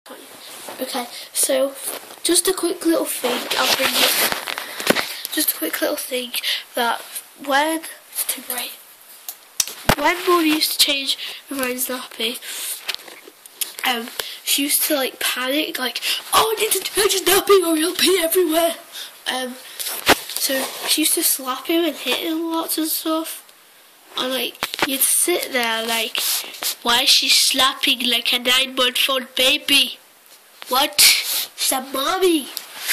Okay, so just a quick little thing. Just a quick little thing that when Mum used to change Ryan's nappy, she used to like panic, like, oh, I need to change his nappy or he'll pee everywhere. So she used to slap him and hit him lots and stuff. And like, you'd sit there like, why is she slapping like a 9-month-old baby? What? She's a mommy.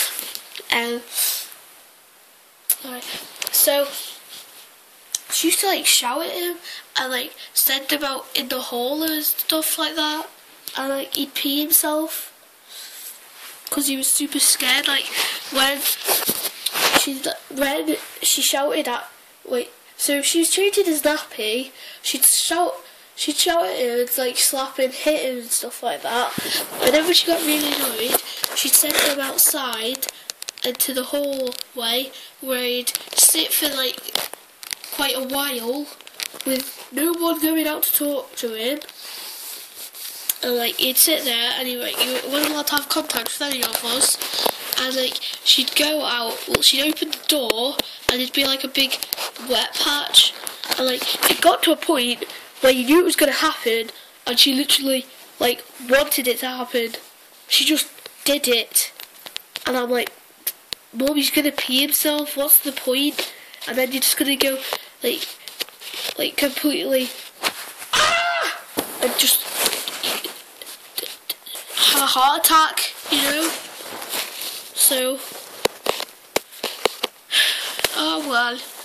So she used to like shout at him and like send him out in the hall and stuff like that. And like he'd pee himself because he was super scared. Like when she shouted at so if she was changing his nappy, she'd shout at him and like slap him, hit him and stuff like that. And then when she got really annoyed, she'd send him outside into the hallway where he'd sit for like quite a while with no one going out to talk to him. And like he'd sit there and he wasn't allowed to have contact with any of us. And like she'd go out, she'd open the door and it'd be like a big wet patch. And like it got to a point where you knew it was going to happen and she literally like wanted it to happen. She just did it. And I'm like, Mum, he's going to pee himself, what's the point? And then you're just going to go like completely and just have a heart attack, you know? So, oh well.